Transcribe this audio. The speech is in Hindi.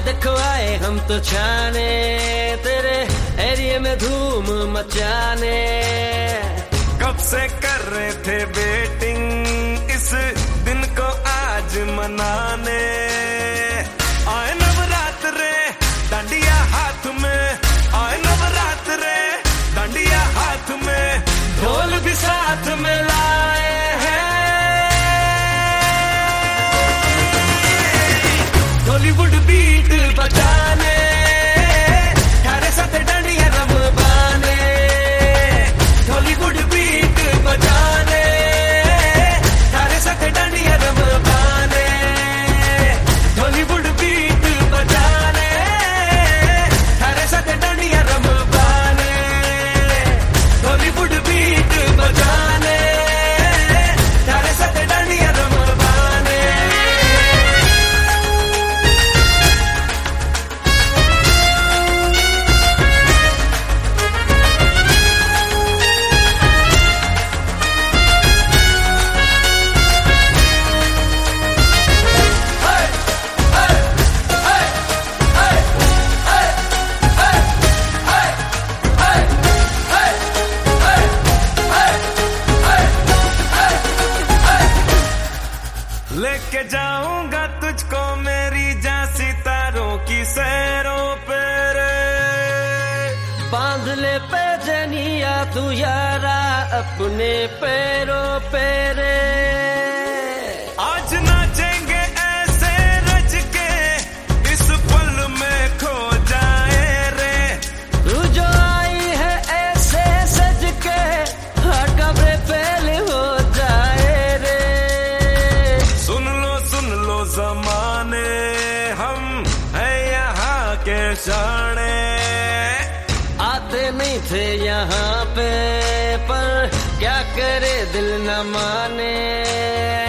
देखो आए हम तो छाने, तेरे एरिया में धूम मचाने। कब से कर रहे थे वेटिंग, इस दिन को आज मनाने। आए नवरात्रे डांडिया हाथ में, आए नवरात्रे डांडिया हाथ में, ढोल भी साथ में लाए हैं। बॉलीवुड बीट बजाने, थारे साथ डांडिया रमबाने। बॉलीवुड बीट बजाने, थारे साथ डांडिया रमबाने। बॉलीवुड बीट बजाने, थारे साथ डांडिया रमबाने। बॉलीवुड बीट बजाने, थारे साथ डांडिया रमबाने। लेके जाऊंगा तुझको मेरी झांसी तारों की सैरों पे रे। बांध ले पैजनिया तू यारा अपने पैरों पे रे। आज नाचेंगे ऐसे रच के, इस पल में खो जाए रे। तू जो आई है ऐसे सज के, हर कब्र फेल हो जाए रे। सुन लो ज़माने, हम हैं यहाँ के शाने। आते नहीं थे यहाँ पे, पर क्या करे दिल न माने।